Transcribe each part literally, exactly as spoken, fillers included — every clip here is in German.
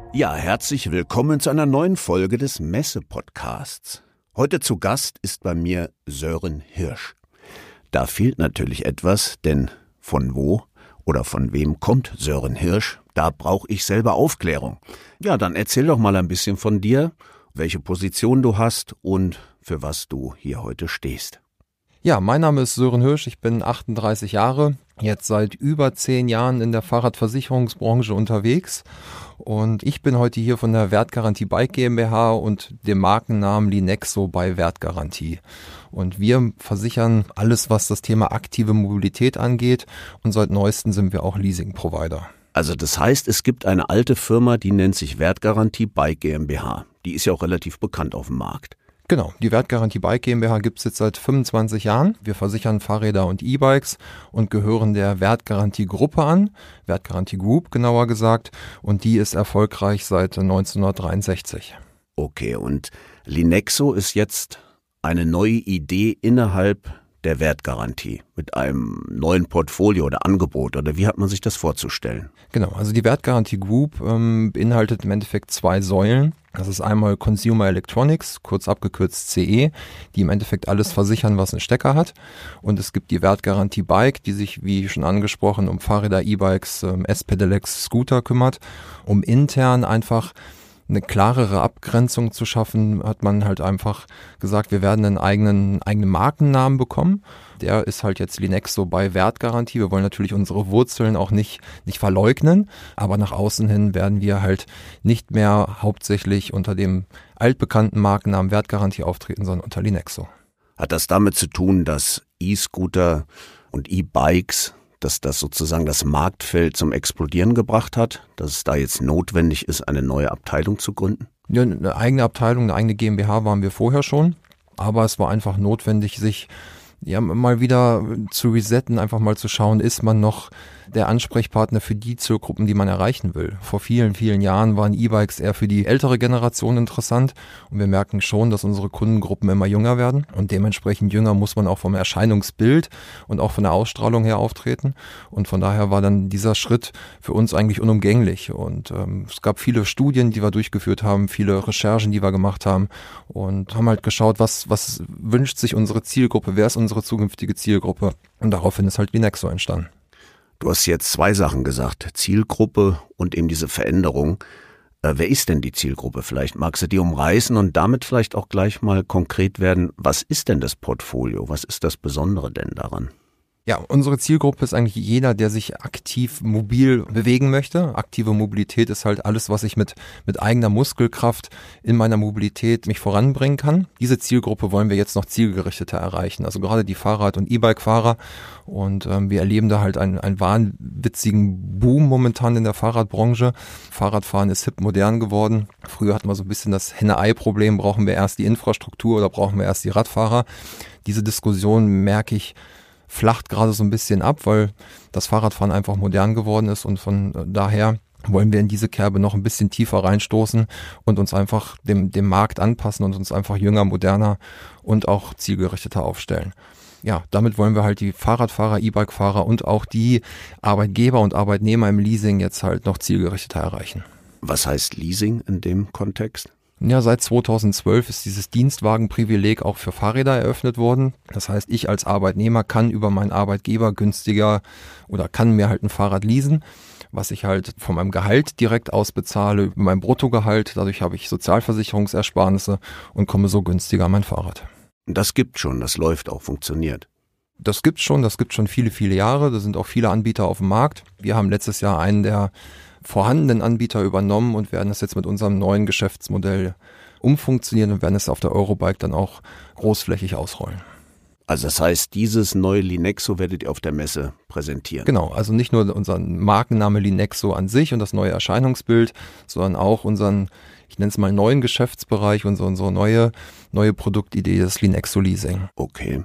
Ja, herzlich willkommen zu einer neuen Folge des Messe-Podcasts. Heute zu Gast ist bei mir Sören Hirsch. Da fehlt natürlich etwas, denn von wo oder von wem kommt Sören Hirsch? Da brauche ich selber Aufklärung. Ja, dann erzähl doch mal ein bisschen von dir, welche Position du hast und für was du hier heute stehst. Ja, mein Name ist Sören Hirsch, ich bin achtunddreißig Jahre, jetzt seit über zehn Jahren in der Fahrradversicherungsbranche unterwegs und ich bin heute hier von der Wertgarantie Bike GmbH und dem Markennamen Linexo bei Wertgarantie. Und wir versichern alles, was das Thema aktive Mobilität angeht und seit neuestem sind wir auch Leasing-Provider. Also das heißt, es gibt eine alte Firma, die nennt sich Wertgarantie Bike GmbH. Die ist ja auch relativ bekannt auf dem Markt. Genau, die Wertgarantie Bike GmbH gibt es jetzt seit fünfundzwanzig Jahren. Wir versichern Fahrräder und E-Bikes und gehören der Wertgarantie-Gruppe an, Wertgarantie Group genauer gesagt, und die ist erfolgreich seit neunzehnhundertdreiundsechzig. Okay, und Linexo ist jetzt eine neue Idee innerhalb der Wertgarantie mit einem neuen Portfolio oder Angebot, oder wie hat man sich das vorzustellen? Genau, also die Wertgarantie Group ähm, beinhaltet im Endeffekt zwei Säulen. Das ist einmal Consumer Electronics, kurz abgekürzt C E, die im Endeffekt alles versichern, was einen Stecker hat. Und es gibt die Wertgarantie Bike, die sich, wie schon angesprochen, um Fahrräder, E-Bikes, ähm, S-Pedelecs, Scooter kümmert, um intern einfach eine klarere Abgrenzung zu schaffen, hat man halt einfach gesagt, wir werden einen eigenen, eigenen Markennamen bekommen. Der ist halt jetzt Linexo bei Wertgarantie. Wir wollen natürlich unsere Wurzeln auch nicht, nicht verleugnen, aber nach außen hin werden wir halt nicht mehr hauptsächlich unter dem altbekannten Markennamen Wertgarantie auftreten, sondern unter Linexo. Hat das damit zu tun, dass E-Scooter und E-Bikes, dass das sozusagen das Marktfeld zum Explodieren gebracht hat, dass es da jetzt notwendig ist, eine neue Abteilung zu gründen? Ja, eine eigene Abteilung, eine eigene GmbH waren wir vorher schon, aber es war einfach notwendig, sich ja mal wieder zu resetten, einfach mal zu schauen, ist man noch der Ansprechpartner für die Zielgruppen, die man erreichen will. Vor vielen, vielen Jahren waren E-Bikes eher für die ältere Generation interessant und wir merken schon, dass unsere Kundengruppen immer jünger werden und dementsprechend jünger muss man auch vom Erscheinungsbild und auch von der Ausstrahlung her auftreten und von daher war dann dieser Schritt für uns eigentlich unumgänglich und ähm, es gab viele Studien, die wir durchgeführt haben, viele Recherchen, die wir gemacht haben und haben halt geschaut, was, was wünscht sich unsere Zielgruppe, wer ist unsere zukünftige Zielgruppe und daraufhin ist halt Linexo entstanden. Du hast jetzt zwei Sachen gesagt, Zielgruppe und eben diese Veränderung. Äh, wer ist denn die Zielgruppe? Vielleicht magst du die umreißen und damit vielleicht auch gleich mal konkret werden. Was ist denn das Portfolio? Was ist das Besondere denn daran? Ja, unsere Zielgruppe ist eigentlich jeder, der sich aktiv mobil bewegen möchte. Aktive Mobilität ist halt alles, was ich mit mit eigener Muskelkraft in meiner Mobilität mich voranbringen kann. Diese Zielgruppe wollen wir jetzt noch zielgerichteter erreichen. Also gerade die Fahrrad- und E-Bike-Fahrer. Und ähm, wir erleben da halt einen, einen wahnwitzigen Boom momentan in der Fahrradbranche. Fahrradfahren ist hip modern geworden. Früher hatten wir so ein bisschen das Henne-Ei-Problem. Brauchen wir erst die Infrastruktur oder brauchen wir erst die Radfahrer? Diese Diskussion merke ich flacht gerade so ein bisschen ab, weil das Fahrradfahren einfach modern geworden ist und von daher wollen wir in diese Kerbe noch ein bisschen tiefer reinstoßen und uns einfach dem, dem Markt anpassen und uns einfach jünger, moderner und auch zielgerichteter aufstellen. Ja, damit wollen wir halt die Fahrradfahrer, E-Bike-Fahrer und auch die Arbeitgeber und Arbeitnehmer im Leasing jetzt halt noch zielgerichteter erreichen. Was heißt Leasing in dem Kontext? Ja, seit zweitausendzwölf ist dieses Dienstwagenprivileg auch für Fahrräder eröffnet worden. Das heißt, ich als Arbeitnehmer kann über meinen Arbeitgeber günstiger oder kann mir halt ein Fahrrad leasen, was ich halt von meinem Gehalt direkt ausbezahle, über mein Bruttogehalt. Dadurch habe ich Sozialversicherungsersparnisse und komme so günstiger an mein Fahrrad. Das gibt schon, das läuft auch, funktioniert. Das gibt's schon, das gibt schon viele, viele Jahre. Da sind auch viele Anbieter auf dem Markt. Wir haben letztes Jahr einen der vorhandenen Anbieter übernommen und werden das jetzt mit unserem neuen Geschäftsmodell umfunktionieren und werden es auf der Eurobike dann auch großflächig ausrollen. Also das heißt, dieses neue Linexo werdet ihr auf der Messe präsentieren? Genau, also nicht nur unseren Markenname Linexo an sich und das neue Erscheinungsbild, sondern auch unseren, ich nenne es mal neuen Geschäftsbereich, unsere, unsere neue, neue Produktidee, das Linexo Leasing. Okay.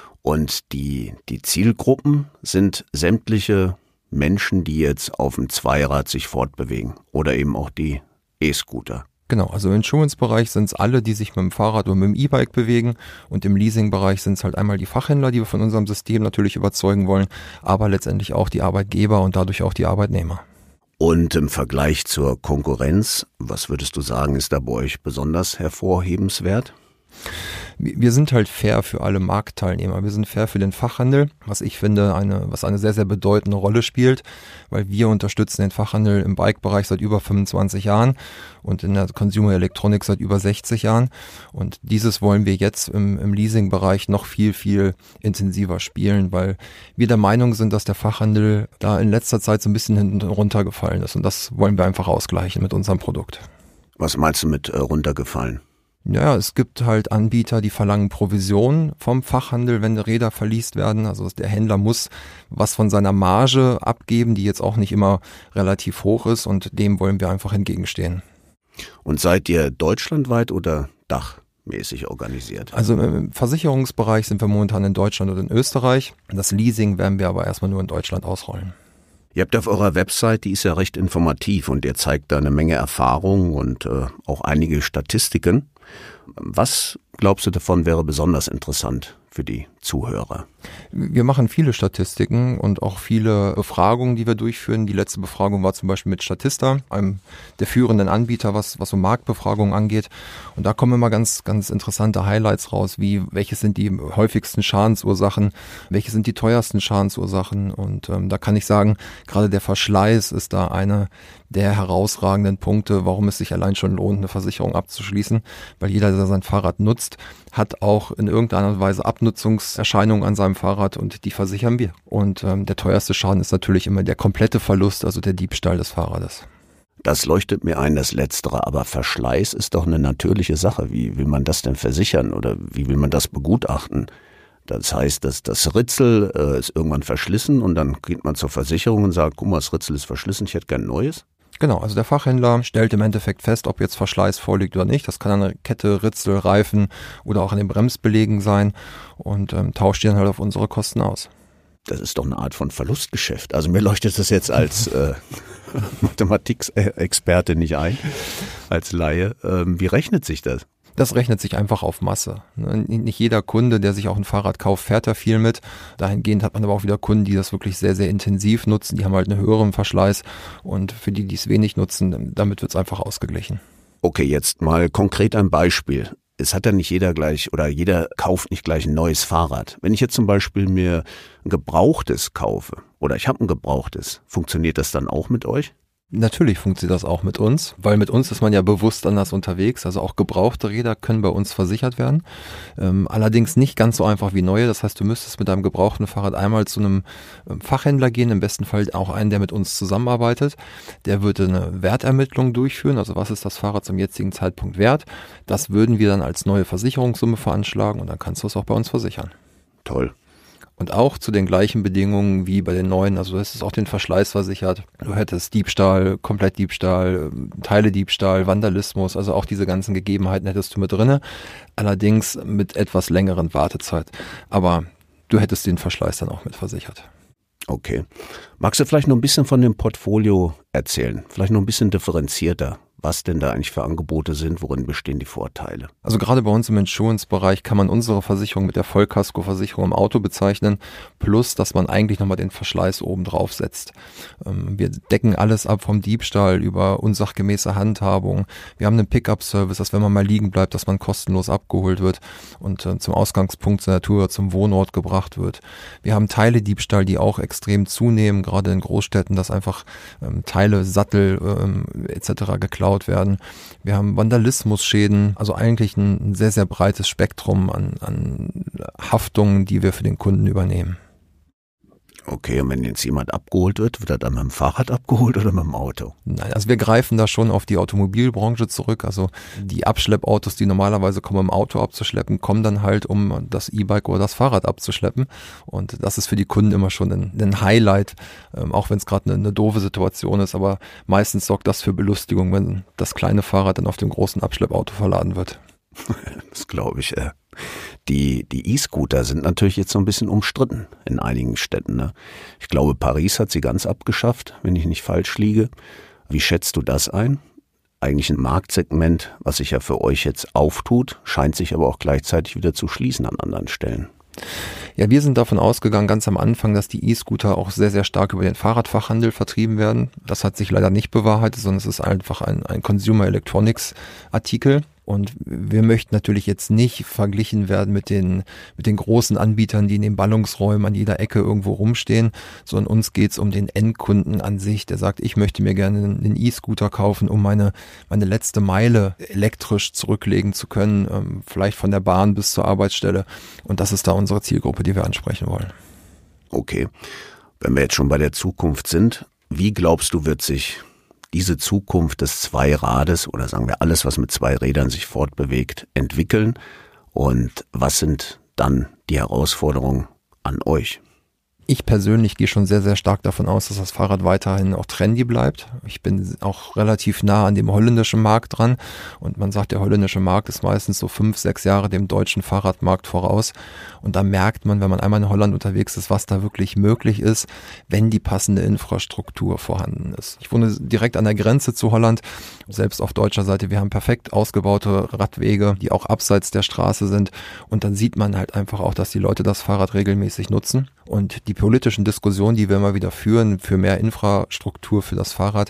Und die, die Zielgruppen sind sämtliche Menschen, die jetzt auf dem Zweirad sich fortbewegen oder eben auch die E-Scooter. Genau, also im Insurance-Bereich sind es alle, die sich mit dem Fahrrad oder mit dem E-Bike bewegen und im Leasing-Bereich sind es halt einmal die Fachhändler, die wir von unserem System natürlich überzeugen wollen, aber letztendlich auch die Arbeitgeber und dadurch auch die Arbeitnehmer. Und im Vergleich zur Konkurrenz, was würdest du sagen, ist da bei euch besonders hervorhebenswert? Wir sind halt fair für alle Marktteilnehmer. Wir sind fair für den Fachhandel, was ich finde, eine, was eine sehr, sehr bedeutende Rolle spielt, weil wir unterstützen den Fachhandel im Bike-Bereich seit über fünfundzwanzig Jahren und in der Consumer Electronics seit über sechzig Jahren. Und dieses wollen wir jetzt im, im Leasing-Bereich noch viel, viel intensiver spielen, weil wir der Meinung sind, dass der Fachhandel da in letzter Zeit so ein bisschen hinten runtergefallen ist. Und das wollen wir einfach ausgleichen mit unserem Produkt. Was meinst du mit äh, runtergefallen? Ja, es gibt halt Anbieter, die verlangen Provision vom Fachhandel, wenn Räder verleast werden. Also der Händler muss was von seiner Marge abgeben, die jetzt auch nicht immer relativ hoch ist, und dem wollen wir einfach entgegenstehen. Und seid ihr deutschlandweit oder dachmäßig organisiert? Also im Versicherungsbereich sind wir momentan in Deutschland und in Österreich. Das Leasing werden wir aber erstmal nur in Deutschland ausrollen. Ihr habt auf eurer Website, die ist ja recht informativ und ihr zeigt da eine Menge Erfahrung und äh, auch einige Statistiken. Was glaubst du davon wäre besonders interessant für die Zuhörer? Wir machen viele Statistiken und auch viele Befragungen, die wir durchführen. Die letzte Befragung war zum Beispiel mit Statista, einem der führenden Anbieter, was, was so Marktbefragungen angeht. Und da kommen immer ganz, ganz interessante Highlights raus, wie welche sind die häufigsten Schadensursachen, welche sind die teuersten Schadensursachen. Und ähm, da kann ich sagen, gerade der Verschleiß ist da einer der herausragenden Punkte, warum es sich allein schon lohnt, eine Versicherung abzuschließen, weil jeder, der sein Fahrrad nutzt, hat auch in irgendeiner Weise Abnutzungserscheinungen an seinem Fahrrad und die versichern wir. Und ähm, der teuerste Schaden ist natürlich immer der komplette Verlust, also der Diebstahl des Fahrrades. Das leuchtet mir ein, das Letztere, aber Verschleiß ist doch eine natürliche Sache. Wie will man das denn versichern oder wie will man das begutachten? Das heißt, dass das Ritzel äh, ist irgendwann verschlissen und dann geht man zur Versicherung und sagt, guck mal, das Ritzel ist verschlissen, ich hätte gern ein neues. Genau, also der Fachhändler stellt im Endeffekt fest, ob jetzt Verschleiß vorliegt oder nicht. Das kann an der Kette, Ritzel, Reifen oder auch an den Bremsbelägen sein und ähm, tauscht die dann halt auf unsere Kosten aus. Das ist doch eine Art von Verlustgeschäft. Also mir leuchtet das jetzt als äh, Mathematikexperte nicht ein, als Laie. Ähm, wie rechnet sich das? Das rechnet sich einfach auf Masse. Nicht jeder Kunde, der sich auch ein Fahrrad kauft, fährt da viel mit. Dahingehend hat man aber auch wieder Kunden, die das wirklich sehr, sehr intensiv nutzen. Die haben halt einen höheren Verschleiß und für die, die es wenig nutzen, damit wird es einfach ausgeglichen. Okay, jetzt mal konkret ein Beispiel. Es hat ja nicht jeder gleich oder jeder kauft nicht gleich ein neues Fahrrad. Wenn ich jetzt zum Beispiel mir ein gebrauchtes kaufe oder ich habe ein gebrauchtes, funktioniert das dann auch mit euch? Natürlich funktioniert das auch mit uns, weil mit uns ist man ja bewusst anders unterwegs. Also auch gebrauchte Räder können bei uns versichert werden. Ähm, allerdings nicht ganz so einfach wie neue. Das heißt, du müsstest mit deinem gebrauchten Fahrrad einmal zu einem Fachhändler gehen, im besten Fall auch einen, der mit uns zusammenarbeitet. Der würde eine Wertermittlung durchführen. Also was ist das Fahrrad zum jetzigen Zeitpunkt wert? Das würden wir dann als neue Versicherungssumme veranschlagen und dann kannst du es auch bei uns versichern. Toll. Und auch zu den gleichen Bedingungen wie bei den neuen, also du hättest auch den Verschleiß versichert, du hättest Diebstahl, Komplettdiebstahl, Teilediebstahl, Vandalismus, also auch diese ganzen Gegebenheiten hättest du mit drinne, allerdings mit etwas längeren Wartezeit. Aber du hättest den Verschleiß dann auch mit versichert. Okay. Magst du vielleicht noch ein bisschen von dem Portfolio erzählen? Vielleicht noch ein bisschen differenzierter, was denn da eigentlich für Angebote sind, worin bestehen die Vorteile? Also gerade bei uns im Insurance-Bereich kann man unsere Versicherung mit der Vollkaskoversicherung im Auto bezeichnen, plus dass man eigentlich nochmal den Verschleiß oben drauf setzt. Wir decken alles ab vom Diebstahl über unsachgemäße Handhabung. Wir haben einen Pickup-Service, dass wenn man mal liegen bleibt, dass man kostenlos abgeholt wird und zum Ausgangspunkt zur Natur, zum Wohnort gebracht wird. Wir haben Teilediebstahl, die auch extrem zunehmen, gerade in Großstädten, dass einfach ähm, Teile, Sattel ähm, et cetera geklaut werden. Wir haben Vandalismusschäden, also eigentlich ein, ein sehr, sehr breites Spektrum an, an Haftungen, die wir für den Kunden übernehmen. Okay, und wenn jetzt jemand abgeholt wird, wird er dann mit dem Fahrrad abgeholt oder mit dem Auto? Nein, also wir greifen da schon auf die Automobilbranche zurück. Also die Abschleppautos, die normalerweise kommen, im Auto abzuschleppen, kommen dann halt, um das E-Bike oder das Fahrrad abzuschleppen. Und das ist für die Kunden immer schon ein, ein Highlight, ähm, auch wenn es gerade eine, eine doofe Situation ist. Aber meistens sorgt das für Belustigung, wenn das kleine Fahrrad dann auf dem großen Abschleppauto verladen wird. Das glaube ich, ja. Die, die E-Scooter sind natürlich jetzt so ein bisschen umstritten in einigen Städten. Ne? Ich glaube, Paris hat sie ganz abgeschafft, wenn ich nicht falsch liege. Wie schätzt du das ein? Eigentlich ein Marktsegment, was sich ja für euch jetzt auftut, scheint sich aber auch gleichzeitig wieder zu schließen an anderen Stellen. Ja, wir sind davon ausgegangen, ganz am Anfang, dass die E-Scooter auch sehr, sehr stark über den Fahrradfachhandel vertrieben werden. Das hat sich leider nicht bewahrheitet, sondern es ist einfach ein, ein Consumer Electronics Artikel. Und wir möchten natürlich jetzt nicht verglichen werden mit den mit den großen Anbietern, die in den Ballungsräumen an jeder Ecke irgendwo rumstehen, sondern uns geht's um den Endkunden an sich, der sagt, ich möchte mir gerne einen E-Scooter kaufen, um meine meine letzte Meile elektrisch zurücklegen zu können, ähm, vielleicht von der Bahn bis zur Arbeitsstelle. Und das ist da unsere Zielgruppe, die wir ansprechen wollen. Okay, wenn wir jetzt schon bei der Zukunft sind, wie glaubst du, wird sich diese Zukunft des Zweirades oder sagen wir alles, was mit zwei Rädern sich fortbewegt, entwickeln? Und was sind dann die Herausforderungen an euch? Ich persönlich gehe schon sehr, sehr stark davon aus, dass das Fahrrad weiterhin auch trendy bleibt. Ich bin auch relativ nah an dem holländischen Markt dran und man sagt, der holländische Markt ist meistens so fünf, sechs Jahre dem deutschen Fahrradmarkt voraus und da merkt man, wenn man einmal in Holland unterwegs ist, was da wirklich möglich ist, wenn die passende Infrastruktur vorhanden ist. Ich wohne direkt an der Grenze zu Holland, selbst auf deutscher Seite, wir haben perfekt ausgebaute Radwege, die auch abseits der Straße sind und dann sieht man halt einfach auch, dass die Leute das Fahrrad regelmäßig nutzen. Und die politischen Diskussionen, die wir immer wieder führen für mehr Infrastruktur für das Fahrrad,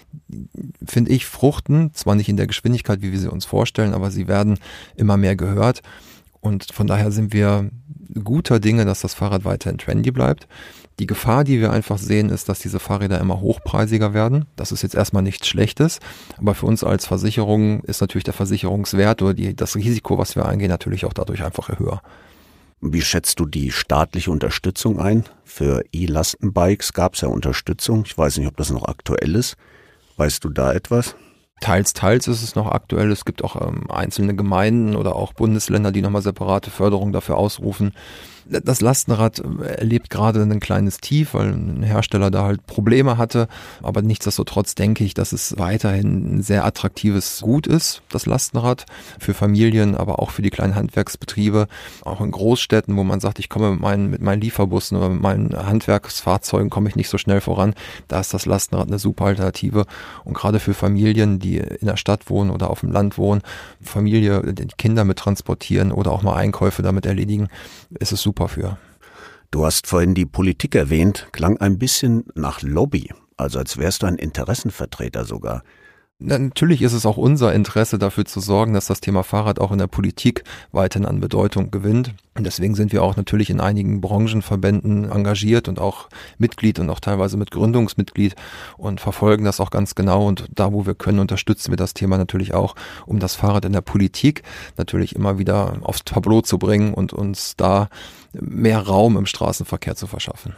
finde ich, fruchten, zwar nicht in der Geschwindigkeit, wie wir sie uns vorstellen, aber sie werden immer mehr gehört. Und von daher sind wir guter Dinge, dass das Fahrrad weiterhin trendy bleibt. Die Gefahr, die wir einfach sehen, ist, dass diese Fahrräder immer hochpreisiger werden. Das ist jetzt erstmal nichts Schlechtes, aber für uns als Versicherung ist natürlich der Versicherungswert oder die, das Risiko, was wir eingehen, natürlich auch dadurch einfach höher. Wie schätzt du die staatliche Unterstützung ein? Für E-Lastenbikes gab es ja Unterstützung. Ich weiß nicht, ob das noch aktuell ist. Weißt du da etwas? Teils, teils ist es noch aktuell. Es gibt auch ähm, einzelne Gemeinden oder auch Bundesländer, die nochmal separate Förderung dafür ausrufen. Das Lastenrad erlebt gerade ein kleines Tief, weil ein Hersteller da halt Probleme hatte. Aber nichtsdestotrotz denke ich, dass es weiterhin ein sehr attraktives Gut ist, das Lastenrad, für Familien, aber auch für die kleinen Handwerksbetriebe. Auch in Großstädten, wo man sagt, ich komme mit meinen, mit meinen Lieferbussen oder mit meinen Handwerksfahrzeugen komme ich nicht so schnell voran. Da ist das Lastenrad eine super Alternative. Und gerade für Familien, die in der Stadt wohnen oder auf dem Land wohnen, Familie, die Kinder mit transportieren oder auch mal Einkäufe damit erledigen, ist es super für. Du hast vorhin die Politik erwähnt, klang ein bisschen nach Lobby, also als wärst du ein Interessenvertreter sogar. Natürlich ist es auch unser Interesse, dafür zu sorgen, dass das Thema Fahrrad auch in der Politik weiterhin an Bedeutung gewinnt. Und deswegen sind wir auch natürlich in einigen Branchenverbänden engagiert und auch Mitglied und auch teilweise mit Gründungsmitglied und verfolgen das auch ganz genau. Und da, wo wir können, unterstützen wir das Thema natürlich auch, um das Fahrrad in der Politik natürlich immer wieder aufs Tableau zu bringen und uns da mehr Raum im Straßenverkehr zu verschaffen.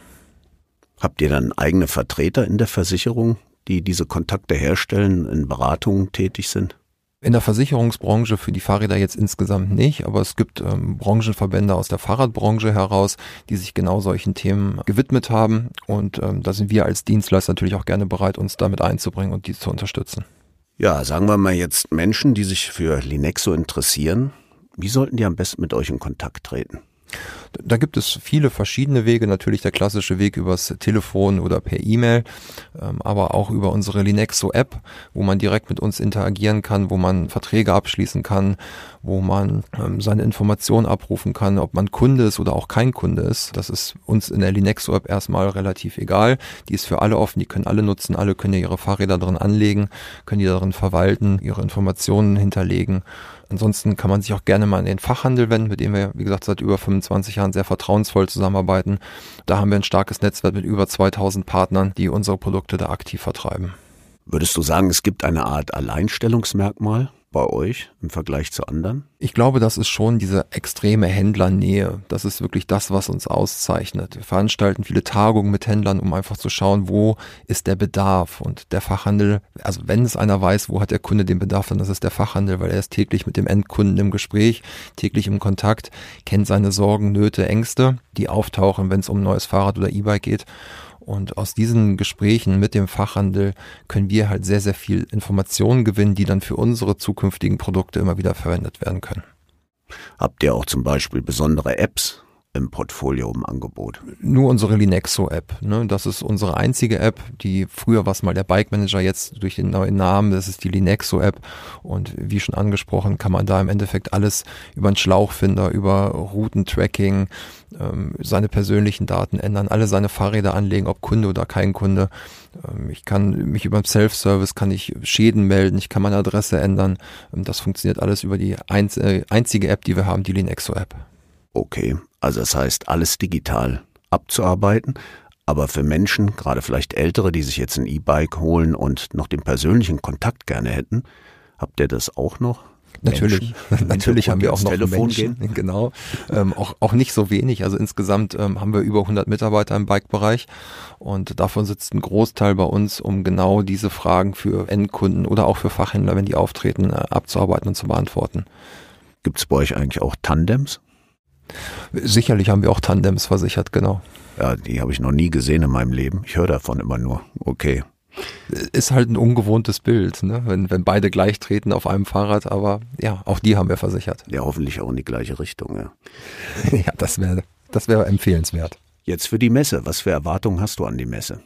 Habt ihr dann eigene Vertreter in der Versicherung, die diese Kontakte herstellen, in Beratungen tätig sind? In der Versicherungsbranche für die Fahrräder jetzt insgesamt nicht, aber es gibt ähm, Branchenverbände aus der Fahrradbranche heraus, die sich genau solchen Themen gewidmet haben und ähm, da sind wir als Dienstleister natürlich auch gerne bereit, uns damit einzubringen und die zu unterstützen. Ja, sagen wir mal jetzt Menschen, die sich für Linexo interessieren, wie sollten die am besten mit euch in Kontakt treten? Da gibt es viele verschiedene Wege, natürlich der klassische Weg übers Telefon oder per E-Mail, aber auch über unsere Linexo-App, wo man direkt mit uns interagieren kann, wo man Verträge abschließen kann, wo man seine Informationen abrufen kann, ob man Kunde ist oder auch kein Kunde ist. Das ist uns in der Linexo-App erstmal relativ egal. Die ist für alle offen, die können alle nutzen, alle können ihre Fahrräder drin anlegen, können die darin verwalten, ihre Informationen hinterlegen. Ansonsten kann man sich auch gerne mal an den Fachhandel wenden, mit dem wir, wie gesagt, seit über fünfundzwanzig Jahren sehr vertrauensvoll zusammenarbeiten. Da haben wir ein starkes Netzwerk mit über zweitausend Partnern, die unsere Produkte da aktiv vertreiben. Würdest du sagen, es gibt eine Art Alleinstellungsmerkmal bei euch im Vergleich zu anderen? Ich glaube, das ist schon diese extreme Händlernähe. Das ist wirklich das, was uns auszeichnet. Wir veranstalten viele Tagungen mit Händlern, um einfach zu schauen, wo ist der Bedarf. Und der Fachhandel, also wenn es einer weiß, wo hat der Kunde den Bedarf, dann ist es der Fachhandel, weil er ist täglich mit dem Endkunden im Gespräch, täglich im Kontakt, kennt seine Sorgen, Nöte, Ängste, die auftauchen, wenn es um ein neues Fahrrad oder E-Bike geht. Und aus diesen Gesprächen mit dem Fachhandel können wir halt sehr, sehr viel Informationen gewinnen, die dann für unsere zukünftigen Produkte immer wieder verwendet werden können. Habt ihr auch zum Beispiel besondere Apps, im Portfolio im Angebot? Nur unsere Linexo-App. Ne? Das ist unsere einzige App, die früher war es mal der Bike Manager, jetzt durch den neuen Namen, das ist die Linexo-App. Und wie schon angesprochen, kann man da im Endeffekt alles über einen Schlauchfinder, über Routentracking, ähm, seine persönlichen Daten ändern, alle seine Fahrräder anlegen, ob Kunde oder kein Kunde. Ähm, ich kann mich über den Self-Service, kann ich Schäden melden, ich kann meine Adresse ändern. Ähm, das funktioniert alles über die einz- äh, einzige App, die wir haben, die Linexo-App. Okay, also das heißt, alles digital abzuarbeiten, aber für Menschen, gerade vielleicht Ältere, die sich jetzt ein E-Bike holen und noch den persönlichen Kontakt gerne hätten, habt ihr das auch noch? Natürlich, Menschen, natürlich haben wir auch noch Telefon Menschen, gehen? genau, ähm, auch, auch nicht so wenig, also insgesamt ähm, haben wir über hundert Mitarbeiter im Bike-Bereich und davon sitzt ein Großteil bei uns, um genau diese Fragen für Endkunden oder auch für Fachhändler, wenn die auftreten, äh, abzuarbeiten und zu beantworten. Gibt es bei euch eigentlich auch Tandems? Sicherlich haben wir auch Tandems versichert, genau. Ja, die habe ich noch nie gesehen in meinem Leben. Ich höre davon immer nur. Okay. Ist halt ein ungewohntes Bild, ne? wenn, wenn beide gleich treten auf einem Fahrrad, aber ja, auch die haben wir versichert. Ja, hoffentlich auch in die gleiche Richtung. Ja, ja das wäre das wäre empfehlenswert. Jetzt für die Messe. Was für Erwartungen hast du an die Messe?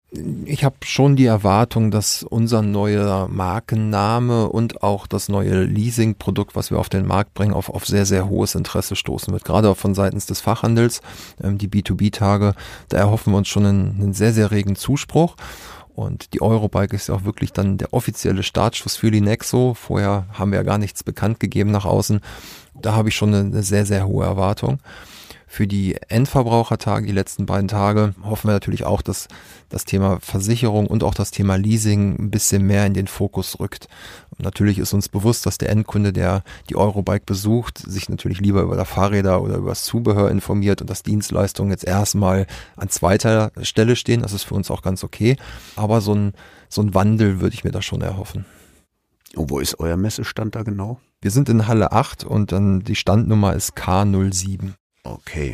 Ich habe schon die Erwartung, dass unser neuer Markenname und auch das neue Leasing-Produkt, was wir auf den Markt bringen, auf, auf sehr, sehr hohes Interesse stoßen wird. Gerade auch von seitens des Fachhandels, ähm, die B zwei B-Tage, da erhoffen wir uns schon einen, einen sehr, sehr regen Zuspruch. Und die Eurobike ist ja auch wirklich dann der offizielle Startschuss für Linexo. Vorher haben wir ja gar nichts bekannt gegeben nach außen. Da habe ich schon eine, eine sehr, sehr hohe Erwartung. Für die Endverbrauchertage, die letzten beiden Tage, hoffen wir natürlich auch, dass das Thema Versicherung und auch das Thema Leasing ein bisschen mehr in den Fokus rückt. Und natürlich ist uns bewusst, dass der Endkunde, der die Eurobike besucht, sich natürlich lieber über das Fahrräder oder über das Zubehör informiert und dass Dienstleistungen jetzt erstmal an zweiter Stelle stehen. Das ist für uns auch ganz okay. Aber so ein, so ein Wandel würde ich mir da schon erhoffen. Und wo ist euer Messestand da genau? Wir sind in Halle acht und dann die Standnummer ist K null sieben. Okay.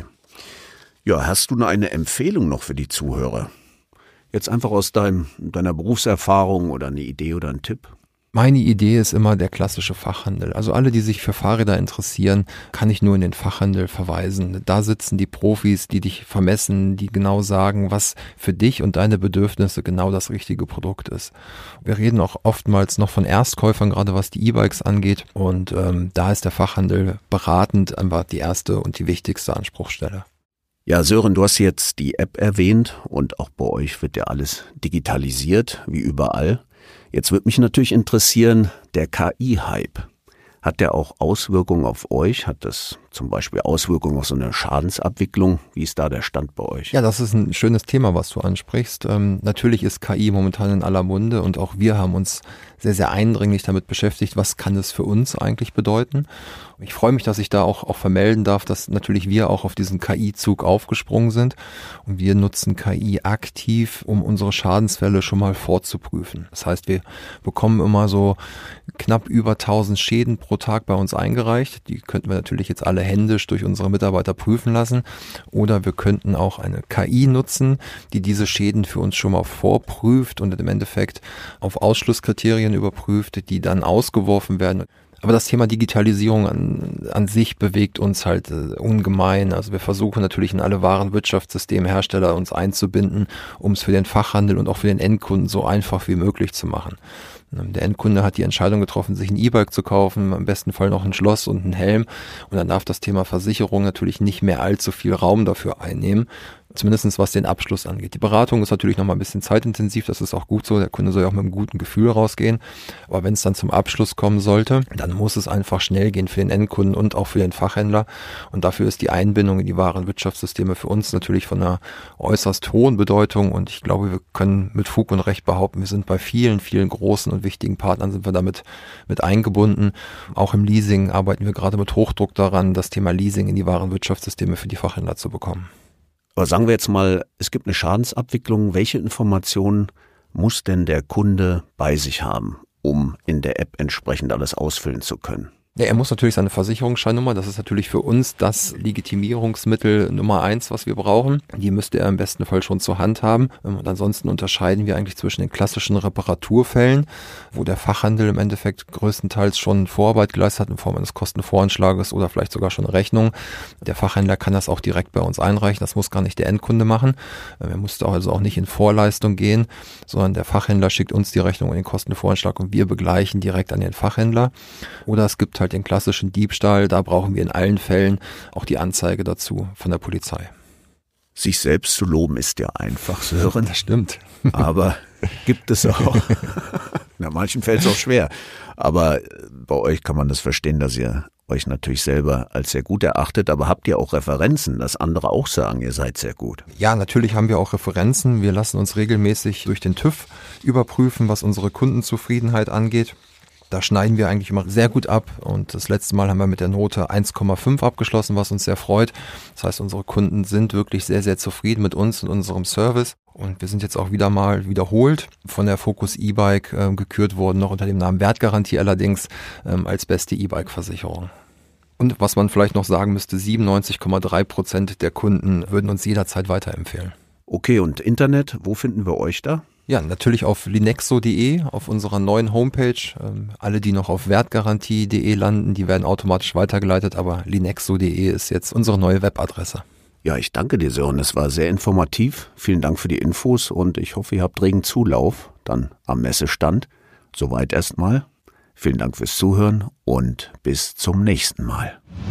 Ja, hast du eine Empfehlung noch für die Zuhörer? Jetzt einfach aus deinem, deiner Berufserfahrung oder eine Idee oder ein Tipp? Meine Idee ist immer der klassische Fachhandel. Also alle, die sich für Fahrräder interessieren, kann ich nur in den Fachhandel verweisen. Da sitzen die Profis, die dich vermessen, die genau sagen, was für dich und deine Bedürfnisse genau das richtige Produkt ist. Wir reden auch oftmals noch von Erstkäufern, gerade was die E-Bikes angeht. Und ähm, da ist der Fachhandel beratend einfach die erste und die wichtigste Anspruchsstelle. Ja, Sören, du hast jetzt die App erwähnt und auch bei euch wird ja alles digitalisiert, wie überall. Jetzt würde mich natürlich interessieren, der K I-Hype, hat der auch Auswirkungen auf euch? Hat das zum Beispiel Auswirkungen auf so eine Schadensabwicklung? Wie ist da der Stand bei euch? Ja, das ist ein schönes Thema, was du ansprichst. Ähm, natürlich ist K I momentan in aller Munde und auch wir haben uns sehr, sehr eindringlich damit beschäftigt, was kann es für uns eigentlich bedeuten. Ich freue mich, dass ich da auch, auch vermelden darf, dass natürlich wir auch auf diesen K I-Zug aufgesprungen sind und wir nutzen K I aktiv, um unsere Schadensfälle schon mal vorzuprüfen. Das heißt, wir bekommen immer so knapp über tausend Schäden pro Tag bei uns eingereicht. Die könnten wir natürlich jetzt alle händisch durch unsere Mitarbeiter prüfen lassen oder wir könnten auch eine K I nutzen, die diese Schäden für uns schon mal vorprüft und im Endeffekt auf Ausschlusskriterien überprüft, die dann ausgeworfen werden. Aber das Thema Digitalisierung an, an sich bewegt uns halt äh, ungemein. Also wir versuchen natürlich in alle Warenwirtschaftssystemhersteller uns einzubinden, um es für den Fachhandel und auch für den Endkunden so einfach wie möglich zu machen. Der Endkunde hat die Entscheidung getroffen, sich ein E-Bike zu kaufen, im besten Fall noch ein Schloss und einen Helm. Und dann darf das Thema Versicherung natürlich nicht mehr allzu viel Raum dafür einnehmen. Zumindest was den Abschluss angeht. Die Beratung ist natürlich noch mal ein bisschen zeitintensiv, das ist auch gut so, der Kunde soll ja auch mit einem guten Gefühl rausgehen, aber wenn es dann zum Abschluss kommen sollte, dann muss es einfach schnell gehen für den Endkunden und auch für den Fachhändler und dafür ist die Einbindung in die Warenwirtschaftssysteme für uns natürlich von einer äußerst hohen Bedeutung und ich glaube, wir können mit Fug und Recht behaupten, wir sind bei vielen, vielen großen und wichtigen Partnern sind wir damit mit eingebunden. Auch im Leasing arbeiten wir gerade mit Hochdruck daran, das Thema Leasing in die Warenwirtschaftssysteme für die Fachhändler zu bekommen. Aber sagen wir jetzt mal, es gibt eine Schadensabwicklung. Welche Informationen muss denn der Kunde bei sich haben, um in der App entsprechend alles ausfüllen zu können? Ja, er muss natürlich seine Versicherungsscheinnummer, das ist natürlich für uns das Legitimierungsmittel Nummer eins, was wir brauchen. Die müsste er im besten Fall schon zur Hand haben. Und ansonsten unterscheiden wir eigentlich zwischen den klassischen Reparaturfällen, wo der Fachhandel im Endeffekt größtenteils schon Vorarbeit geleistet hat in Form eines Kostenvoranschlages oder vielleicht sogar schon eine Rechnung. Der Fachhändler kann das auch direkt bei uns einreichen, das muss gar nicht der Endkunde machen. Er musste also auch nicht in Vorleistung gehen, sondern der Fachhändler schickt uns die Rechnung und den Kostenvoranschlag und wir begleichen direkt an den Fachhändler. Oder es gibt halt den klassischen Diebstahl, da brauchen wir in allen Fällen auch die Anzeige dazu von der Polizei. Sich selbst zu loben ist ja einfach, Sören. Das stimmt. Aber gibt es auch. In manchen fällt es auch schwer. Aber bei euch kann man das verstehen, dass ihr euch natürlich selber als sehr gut erachtet, aber habt ihr auch Referenzen, dass andere auch sagen, ihr seid sehr gut? Ja, natürlich haben wir auch Referenzen. Wir lassen uns regelmäßig durch den TÜV überprüfen, was unsere Kundenzufriedenheit angeht. Da schneiden wir eigentlich immer sehr gut ab und das letzte Mal haben wir mit der Note eins Komma fünf abgeschlossen, was uns sehr freut. Das heißt, unsere Kunden sind wirklich sehr, sehr zufrieden mit uns und unserem Service. Und wir sind jetzt auch wieder mal wiederholt von der Focus E-Bike äh, gekürt worden, noch unter dem Namen Wertgarantie allerdings ähm, als beste E-Bike-Versicherung. Und was man vielleicht noch sagen müsste, siebenundneunzig Komma drei Prozent der Kunden würden uns jederzeit weiterempfehlen. Okay, und Internet, wo finden wir euch da? Ja, natürlich auf linexo punkt de, auf unserer neuen Homepage. Ähm, alle, die noch auf wertgarantie punkt de landen, die werden automatisch weitergeleitet, aber linexo punkt de ist jetzt unsere neue Webadresse. Ja, ich danke dir, Sören. Es war sehr informativ. Vielen Dank für die Infos und ich hoffe, ihr habt regen Zulauf dann am Messestand. Soweit erstmal. Vielen Dank fürs Zuhören und bis zum nächsten Mal.